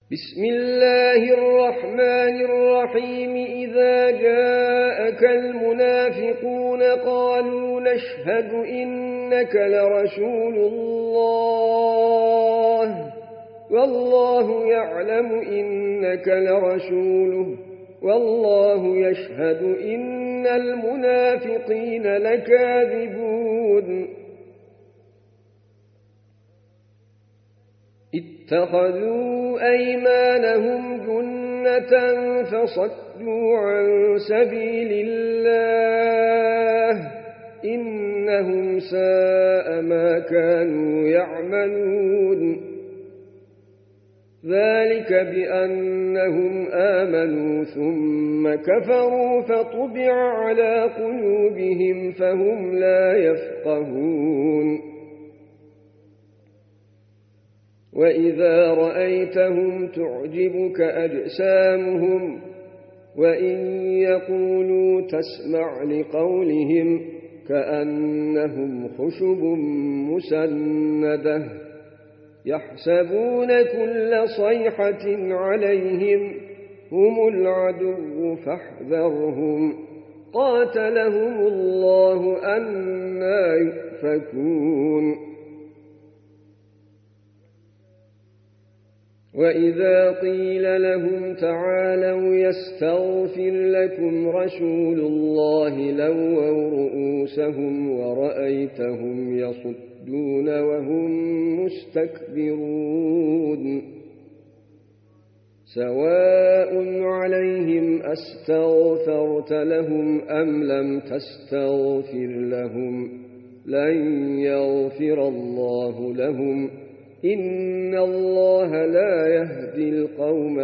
بسم الله الرحمن الرحيم. إذا جاءك المنافقون قالوا نشهد إنك لرسول الله والله يعلم إنك لرسوله والله يشهد إن المنافقين لكاذبون. اتخذوا أيمانهم جنة فصدوا عن سبيل الله إنهم ساء ما كانوا يعملون. ذلك بأنهم آمنوا ثم كفروا فطبع على قلوبهم فهم لا يفقهون. وإذا رأيتهم تعجبك أجسامهم وإن يقولوا تسمع لقولهم كأنهم خشب مسندة يحسبون كل صيحة عليهم هم العدو فاحذرهم قاتلهم الله أنى يؤفكون. وإذا قيل لهم تعالوا يستغفر لكم رسول الله لووا رؤوسهم ورأيتهم يصدون وهم مستكبرون. سواء عليهم أستغفرت لهم أم لم تستغفر لهم لن يغفر الله لهم إن الله لا يهدي القوم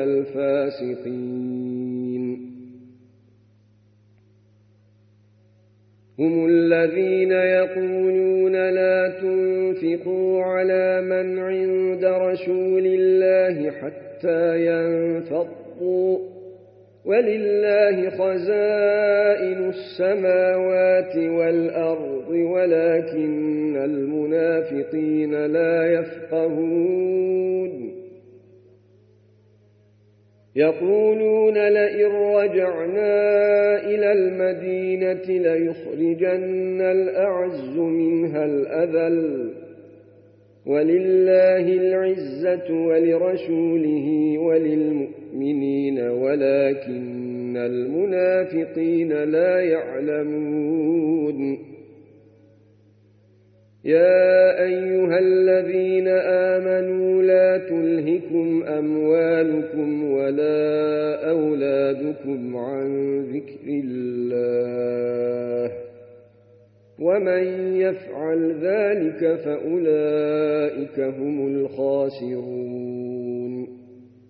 الفاسقين. هم الذين يقولون لا تنفقوا على من عند رسول الله حتى ينفضوا ولله خزائن السماوات والأرض ولكن المنافقين لا يفقهون. يقولون لئن رجعنا إلى المدينة ليخرجن الأعز منها الأذل ولله العزة ولرسوله وللمؤمنين ولكن المنافقين لا يعلمون. يا أيها الذين آمنوا لا تلهكم أموالكم ولا أولادكم عن ذكر الله ومن يفعل ذلك فأولئك هم الخاسرون.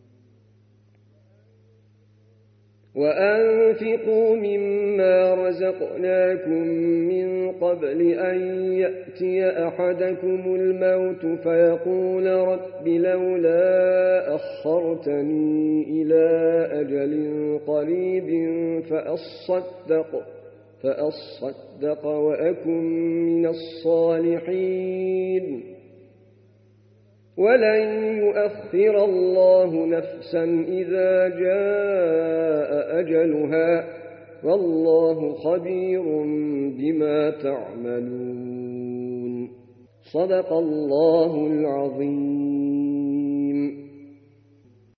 وأنفقوا مما رزقناكم من قبل أن يأتي أحدكم الموت فيقول رب لولا أخرتني إلى أجل قريب فأصدق وأكن من الصالحين ولن يؤخر الله نفسا إذا جاء أجلها والله خبير بما تعملون. صدق الله العظيم.